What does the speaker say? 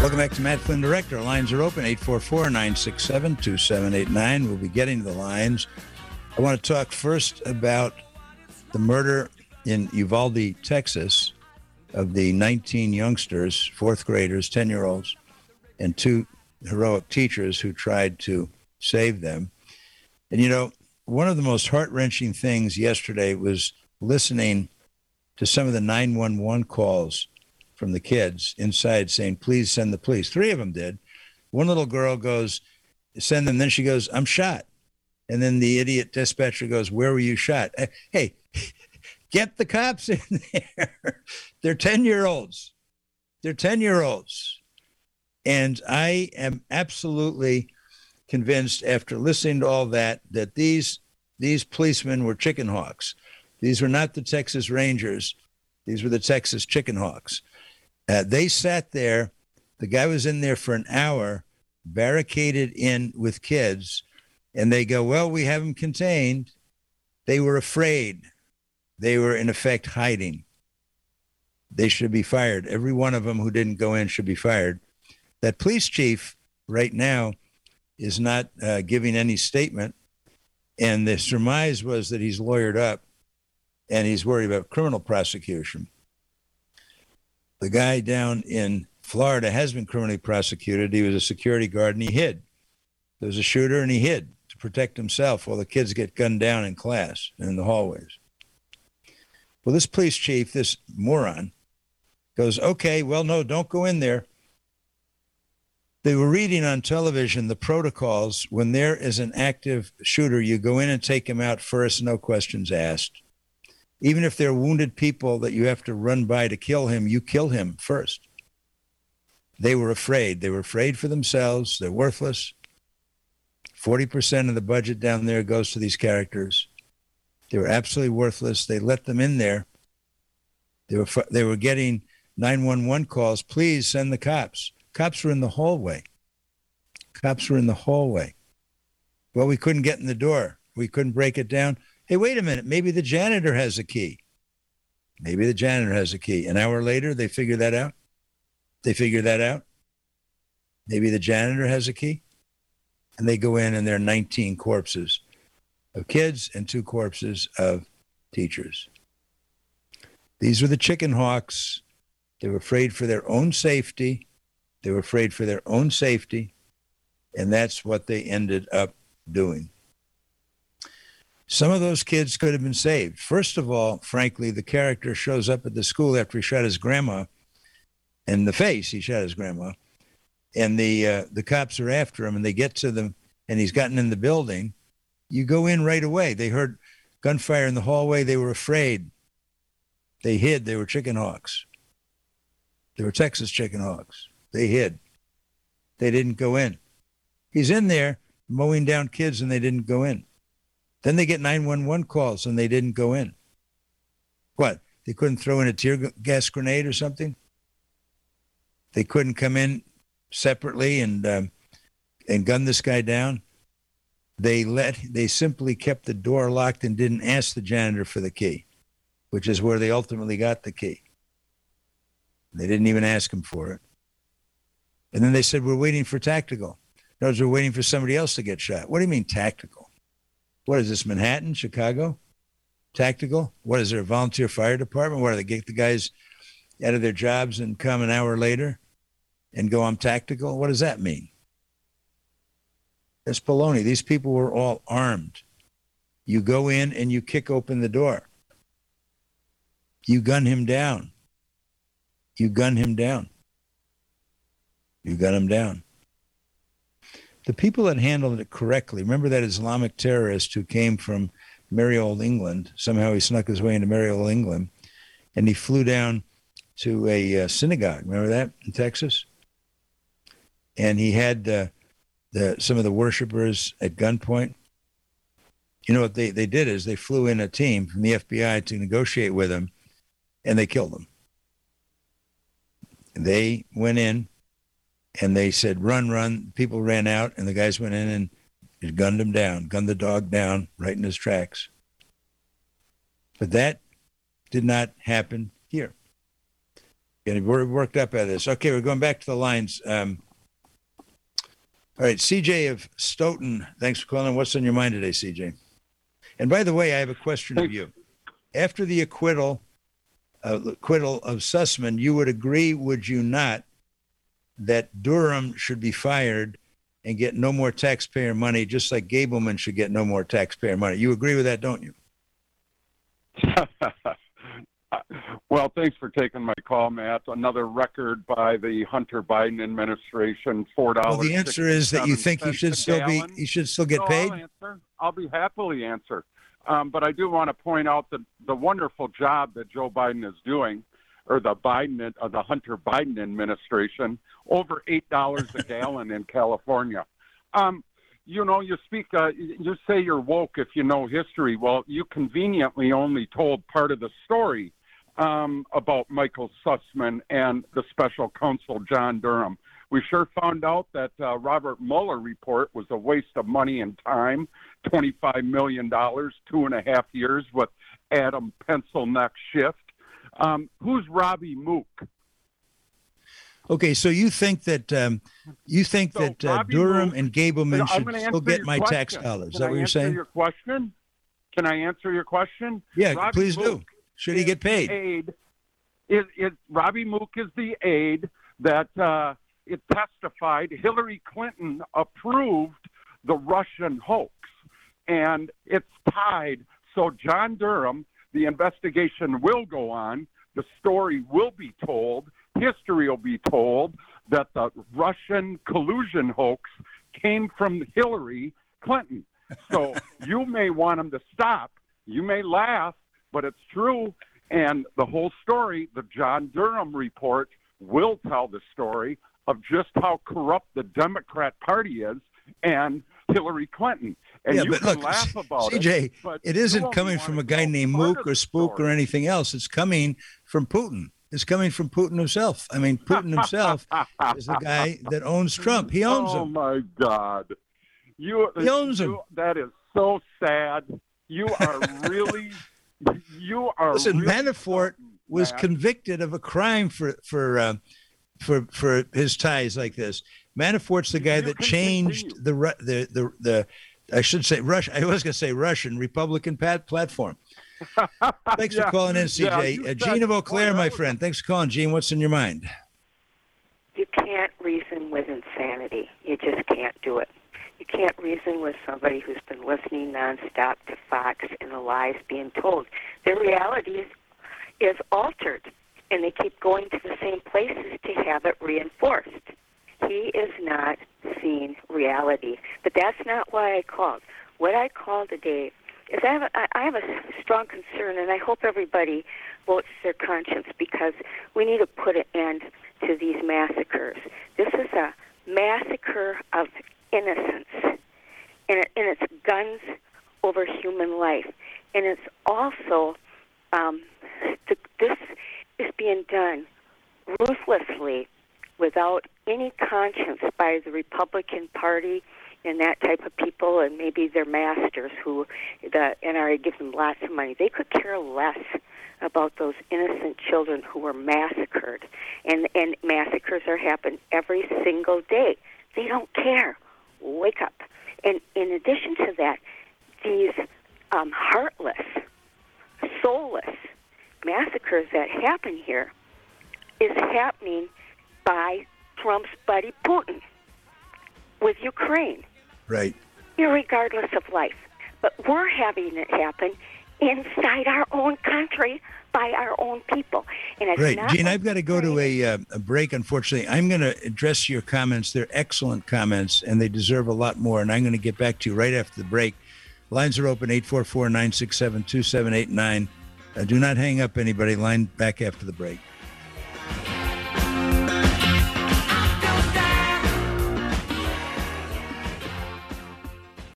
Welcome back to Matt Flynn Direct. Our lines are open, 844-967-2789. We'll be getting to the lines. I want to talk first about the murder in Uvalde, Texas, of the 19 youngsters, fourth graders, 10-year-olds, and two heroic teachers who tried to save them. And, you know, one of the most heart-wrenching things yesterday was listening to some of the 911 calls from the kids inside saying, please send the police. Three of them did. One little girl goes, send them. Then she goes, I'm shot. And then the idiot dispatcher goes, where were you shot? Hey, get the cops in there. They're 10-year-olds. They're 10-year-olds. And I am absolutely convinced after listening to all that these policemen were chicken hawks. These were not the Texas Rangers. These were the Texas chicken hawks. They sat there. The guy was in there for an hour, barricaded in with kids, and they go, well, we have them contained. They were afraid. They were, in effect, hiding. They should be fired. Every one of them who didn't go in should be fired. That police chief right now is not giving any statement, and the surmise was that he's lawyered up, and he's worried about criminal prosecution. The guy down in Florida has been criminally prosecuted. He was a security guard, and he hid. There was a shooter, and he hid to protect himself while the kids get gunned down in class and in the hallways. Well, this police chief, this moron, goes, okay, well, no, don't go in there. They were reading on television the protocols. When there is an active shooter, you go in and take him out first, no questions asked. Even if they're wounded people that you have to run by to kill him, you kill him first. They were afraid. They were afraid for themselves. They're worthless. 40% of the budget down there goes to these characters. They were absolutely worthless. They let them in there. They were getting 911 calls. Please send the cops. Cops were in the hallway. Cops were in the hallway. Well, we couldn't get in the door. We couldn't break it down. Hey, wait a minute. Maybe the janitor has a key. Maybe the janitor has a key. An hour later, they figure that out. Maybe the janitor has a key. And they go in and there are 19 corpses of kids and 2 corpses of teachers. These were the chicken hawks. They were afraid for their own safety. And that's what they ended up doing. Some of those kids could have been saved. First of all, frankly, the character shows up at the school after he shot his grandma in the face. He shot his grandma. And the cops are after him, and they get to them, and he's gotten in the building. You go in right away. They heard gunfire in the hallway. They were afraid. They hid. They were chicken hawks. They were Texas chicken hawks. They hid. They didn't go in. He's in there mowing down kids, and they didn't go in. Then they get 911 calls, and they didn't go in. What? They couldn't throw in a tear gas grenade or something? They couldn't come in separately and gun this guy down? They simply kept the door locked and didn't ask the janitor for the key, which is where they ultimately got the key. They didn't even ask him for it. And then they said, we're waiting for tactical. No, we're waiting for somebody else to get shot. What do you mean tactical? What is this, Manhattan, Chicago? Tactical? What is there, a volunteer fire department? What do they get the guys out of their jobs and come an hour later and go, I'm tactical? What does that mean? That's baloney. These people were all armed. You go in and you kick open the door. You gun him down. You gun him down. The people that handled it correctly, remember that Islamic terrorist who came from merry old England. Somehow he snuck his way into merry old England, and he flew down to a synagogue. Remember that in Texas? And he had some of the worshipers at gunpoint. You know what they did is they flew in a team from the FBI to negotiate with him, and they killed him. They went in, and they said, run, run. People ran out, and the guys went in and gunned him down, gunned the dog down right in his tracks. But that did not happen here. We're worked up at this. Okay, we're going back to the lines. All right, CJ of Stoughton, thanks for calling. What's on your mind today, CJ? And by the way, I have a question of you. After the acquittal of Sussman, you would agree, would you not, that Durham should be fired and get no more taxpayer money, just like Gableman should get no more taxpayer money? You agree with that, don't you? Well, thanks for taking my call, Matt. Another record by the Hunter Biden administration, $4. Well, the answer is that you think he should still get paid? I'll be happily answer. But I do want to point out the wonderful job that Joe Biden is doing, or the Hunter Biden administration, over $8 a gallon in California. You speak, you say you're woke if you know history. Well, you conveniently only told part of the story about Michael Sussman and the special counsel, John Durham. We sure found out that Robert Mueller report was a waste of money and time, $25 million, 2.5 years with Adam Pencil Neck Schiff. Who's Robbie Mook? Okay, so you think that Durham and Gableman should still get my tax dollars? Is that what you're saying? Can I answer your question? Yeah, Robbie please Mook do. Should he get paid? Robbie Mook is the aide that it testified Hillary Clinton approved the Russian hoax, and it's tied. So John Durham, the investigation will go on. The story will be told. History will be told that the Russian collusion hoax came from Hillary Clinton. So you may want him to stop. You may laugh, but it's true. And the whole story, the John Durham report, will tell the story of just how corrupt the Democrat Party is and Hillary Clinton. And you can laugh about CJ, but it isn't coming from a guy named Mook or Spook or anything else. It's coming from Putin. It's coming from Putin himself. I mean, Putin himself is the guy that owns Trump. He owns him. Oh, my God. He owns him. That is so sad. You are really... Listen, Manafort was convicted of a crime for his ties like this. Manafort's the guy that changed the I should say Russian. I was going to say Russian Republican platform. Thanks for calling in, CJ. Gene of Eau Claire, my friend. Thanks for calling, Gene. What's in your mind? You can't reason with insanity. You just can't do it. You can't reason with somebody who's been listening nonstop to Fox and the lies being told. Their reality is altered, and they keep going to the same places to have it reinforced. He is not seeing reality. But that's not why I called. What I called today is I have a strong concern, and I hope everybody votes their conscience, because we need to put an end to these massacres. This is a massacre of innocence, and it's guns over human life. And it's also, this is being done ruthlessly without any conscience by the Republican Party and that type of people, and maybe their masters who the NRA gives them lots of money. They could care less about those innocent children who were massacred. And massacres are happening every single day. They don't care. Wake up. And in addition to that, these heartless, soulless massacres that happen here is happening by Trump's buddy Putin with Ukraine. Right. Irregardless of life. But we're having it happen inside our own country by our own people. And it's right. Not Gene, I've got to go to a break, unfortunately. I'm going to address your comments. They're excellent comments, and they deserve a lot more. And I'm going to get back to you right after the break. Lines are open, 844-967-2789. Do not hang up, anybody. Line back after the break.